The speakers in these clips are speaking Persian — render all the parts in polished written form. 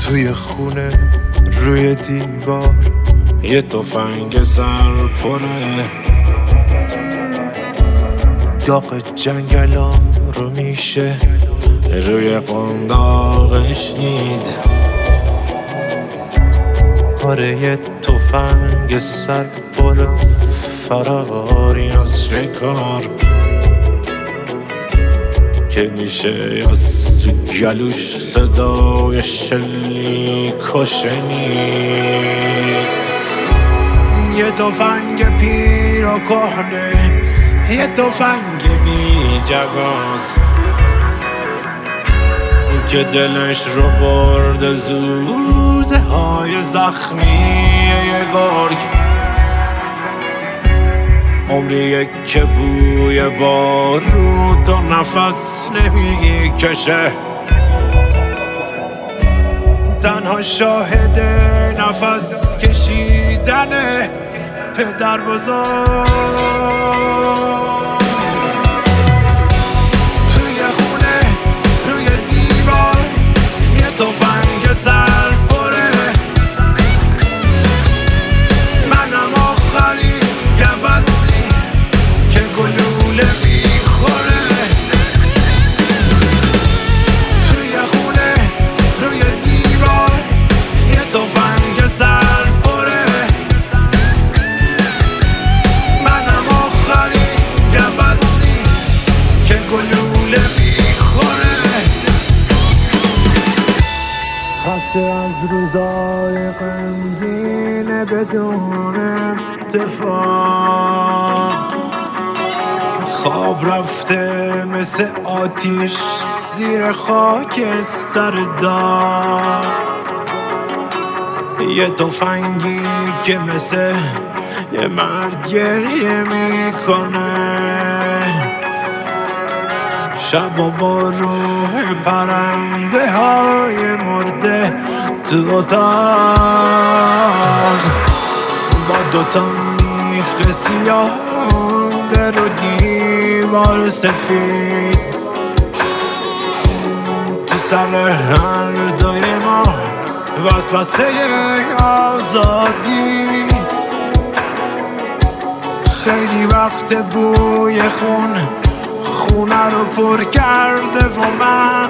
توی خونه روی دیوار یه تفنگ سر پره، داغ جنگلا رو میشه روی قنداقش دید. آره یه تفنگ سر پر فراری از شکار که میشه از تو گلوش صدای شلیک و شنید. یه تفنگ پیر و کهنه، یه تفنگ بی جواز که دلش رو برده زوزه های زخمی یه گرگ. عمریه که بوی بارود و نفس نمی کشه، تنها شاهد نفس کشیدن پدر بزرگ. توی خونه روی دیوار یه تفنگ سر پره، منم آخری گوزنی که گلوله میخوره. توی خونه روی دیوار یه تفنگ سر پره، منم آخری گوزنی که گلوله میخوره. خسته از روزای غمگین بدون اتفاق، خواب رفته مثل آتیش زیر خاک سر داغ. یه تفنگی که مثل یه مرد گریه میکنه، شب و با روح پرنده های مرده تو اتاق، با دوتا میخ سیاه مونده رو دیوار سفید. تو سر هر دوی ما وسوسه آزادی، خیلی وقت بوی خونه رو پر کرده و من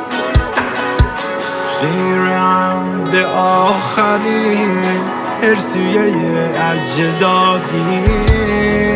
خیرم به آخرین ارثیه اجدادی.